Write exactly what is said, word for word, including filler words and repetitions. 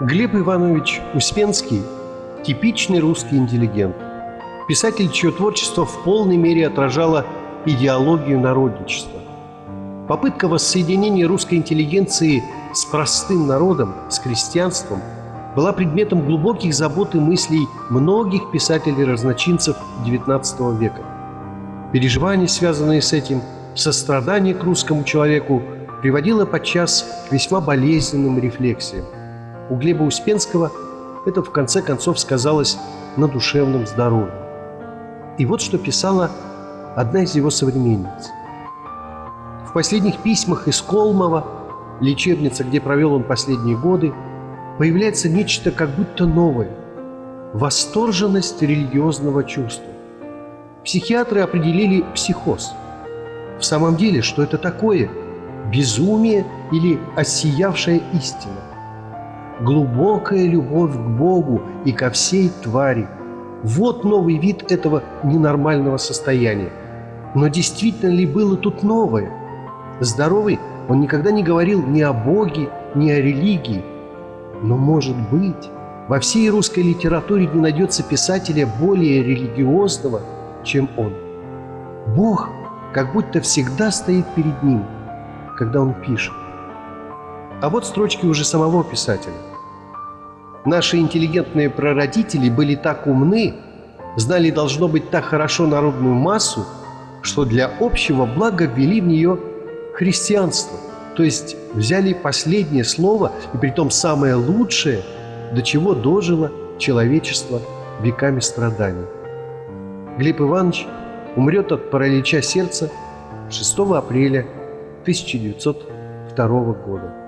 Глеб Иванович Успенский – типичный русский интеллигент, писатель, чье творчество в полной мере отражало идеологию народничества. Попытка воссоединения русской интеллигенции с простым народом, с крестьянством, была предметом глубоких забот и мыслей многих писателей-разночинцев девятнадцатого века. Переживания, связанные с этим, сострадание к русскому человеку приводило подчас к весьма болезненным рефлексиям. У Глеба Успенского это в конце концов сказалось на душевном здоровье. И вот что писала одна из его современниц. В последних письмах из Колмова, лечебница, где провел он последние годы, появляется нечто как будто новое – восторженность религиозного чувства. Психиатры определили психоз. В самом деле, что это такое? Безумие или осиявшая истина? Глубокая любовь к Богу и ко всей твари. Вот новый вид этого ненормального состояния. Но действительно ли было тут новое? Здоровый он никогда не говорил ни о Боге, ни о религии. Но, может быть, во всей русской литературе не найдется писателя более религиозного, чем он. Бог как будто всегда стоит перед ним, когда он пишет. А вот строчки уже самого писателя. Наши интеллигентные прародители были так умны, знали, должно быть, так хорошо народную массу, что для общего блага ввели в нее христианство, то есть взяли последнее слово, и притом самое лучшее, до чего дожило человечество веками страданий. Глеб Иванович умрет от паралича сердца шестого апреля тысяча девятьсот второго года.